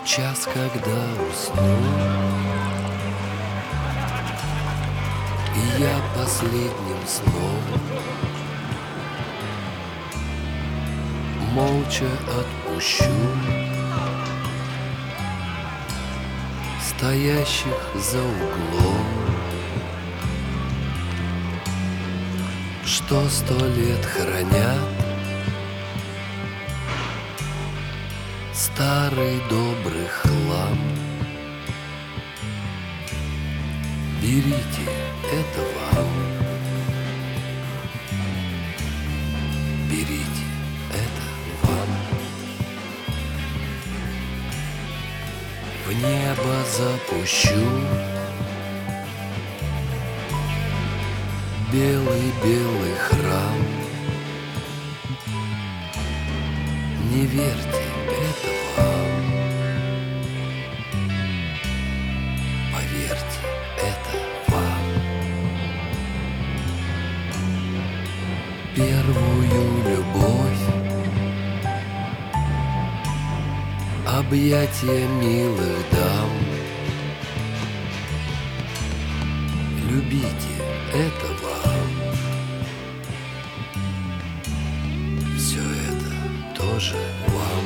час, когда усну, и я последним сном молча отпущу стоящих за углом, что 100 лет хранят старый добрый хлам. Берите, это вам. Берите, это вам. В небо запущу белый-белый храм. Не верьте, это вам. Поверьте, это вам. Первую любовь, объятия милых дам. Любите, это вам. Все это тоже вам.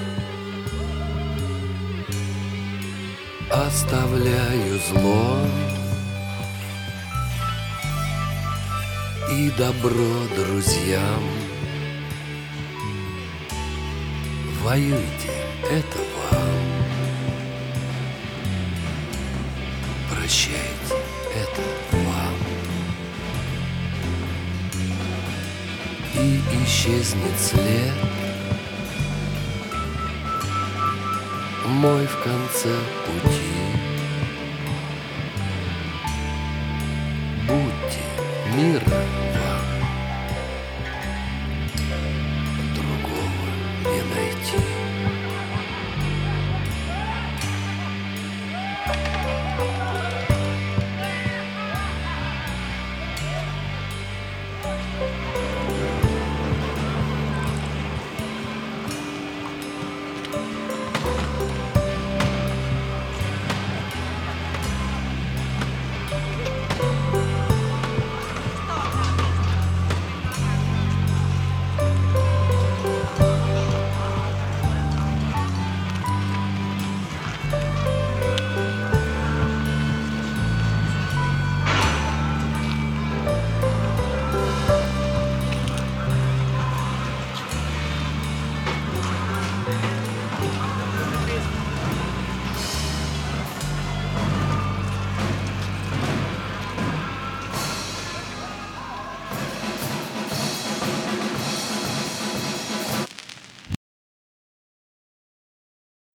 Оставляю зло и добро друзьям. Воюйте, это вам. Прощайте, это вам. И исчезнет след мой в конце пути. Будьте мира